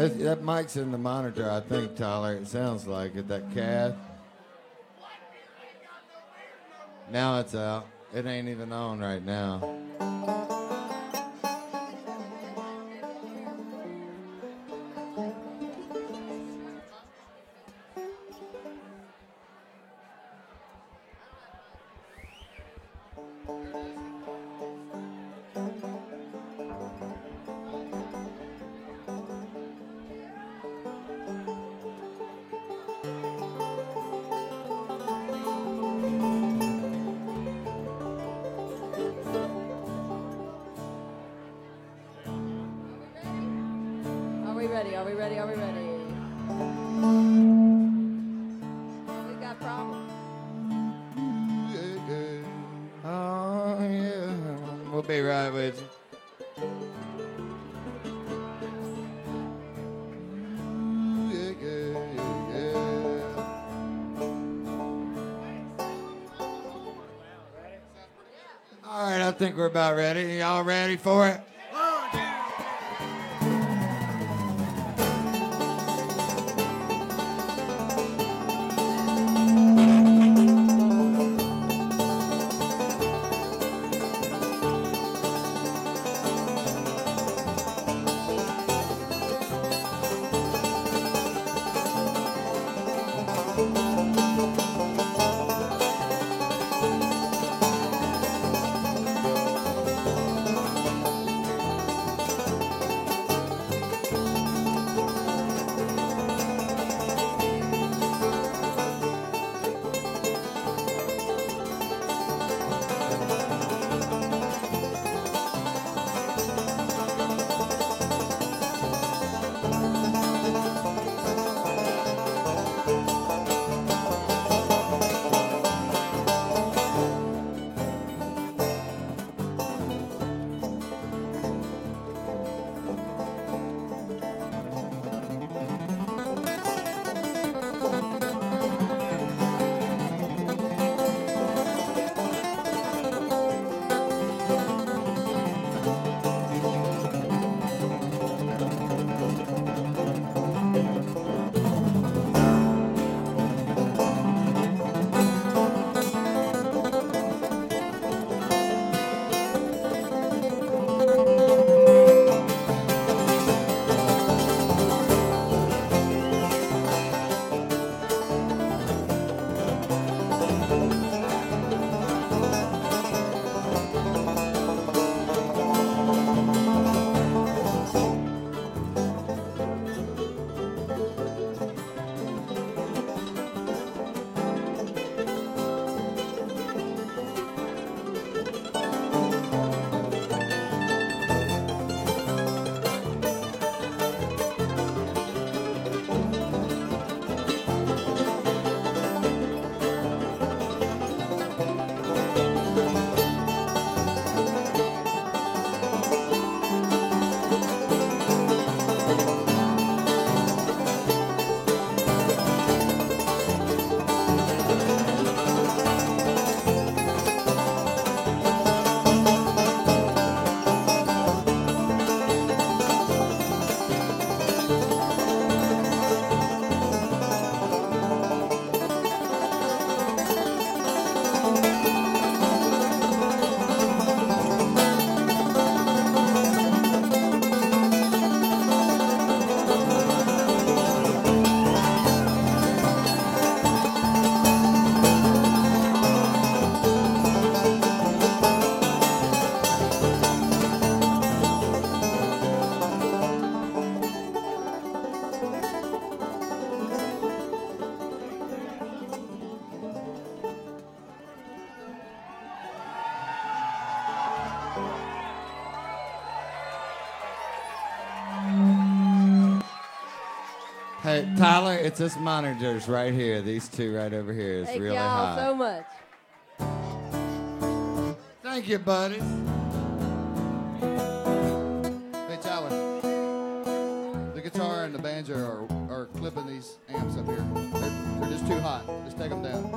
That mic's in the monitor, I think, Tyler. It sounds like it. That cat. Now it's out. It ain't even on right now. Are we ready? Are we ready? We got problems. Oh, yeah. We'll be right with you. All right, I think we're about ready. Y'all ready for it? Hey, Tyler, it's this monitors right here. These two right over here is Thank really y'all high. so much. Thank you, buddy. Hey, Tyler. The guitar and the banjo are clipping these amps up here. They're just too hot. Just take them down.